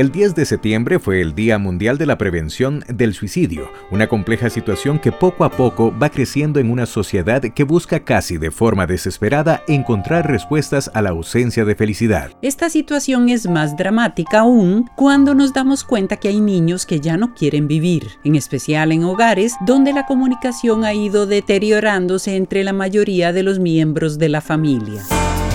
El 10 de septiembre fue el Día Mundial de la Prevención del Suicidio, una compleja situación que poco a poco va creciendo en una sociedad que busca casi de forma desesperada encontrar respuestas a la ausencia de felicidad. Esta situación es más dramática aún cuando nos damos cuenta que hay niños que ya no quieren vivir, en especial en hogares donde la comunicación ha ido deteriorándose entre la mayoría de los miembros de la familia.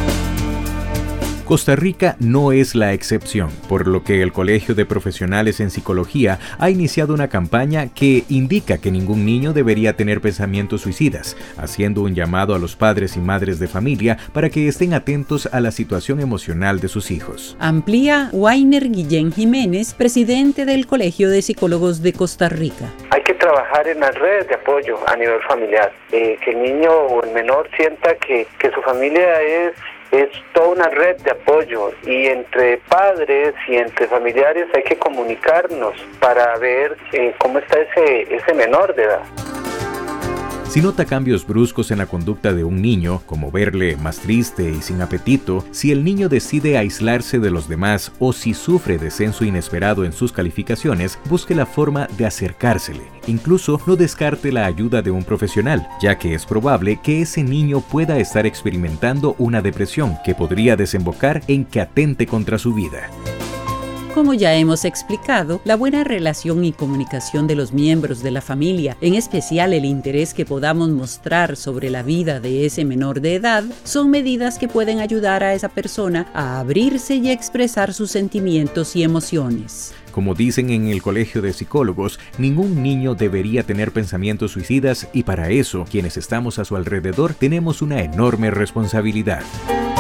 Costa Rica no es la excepción, por lo que el Colegio de Profesionales en Psicología ha iniciado una campaña que indica que ningún niño debería tener pensamientos suicidas, haciendo un llamado a los padres y madres de familia para que estén atentos a la situación emocional de sus hijos. Amplía Wainer Guillén Jiménez, presidente del Colegio de Psicólogos de Costa Rica. Hay que trabajar en las redes de apoyo a nivel familiar, que el niño o el menor sienta que su familia es toda una red de apoyo, y entre padres y entre familiares hay que comunicarnos para ver cómo está ese menor de edad. Si nota cambios bruscos en la conducta de un niño, como verle más triste y sin apetito, si el niño decide aislarse de los demás o si sufre descenso inesperado en sus calificaciones, busque la forma de acercársele. Incluso no descarte la ayuda de un profesional, ya que es probable que ese niño pueda estar experimentando una depresión que podría desembocar en que atente contra su vida. Como ya hemos explicado, la buena relación y comunicación de los miembros de la familia, en especial el interés que podamos mostrar sobre la vida de ese menor de edad, son medidas que pueden ayudar a esa persona a abrirse y expresar sus sentimientos y emociones. Como dicen en el Colegio de Psicólogos, ningún niño debería tener pensamientos suicidas, y para eso, quienes estamos a su alrededor tenemos una enorme responsabilidad.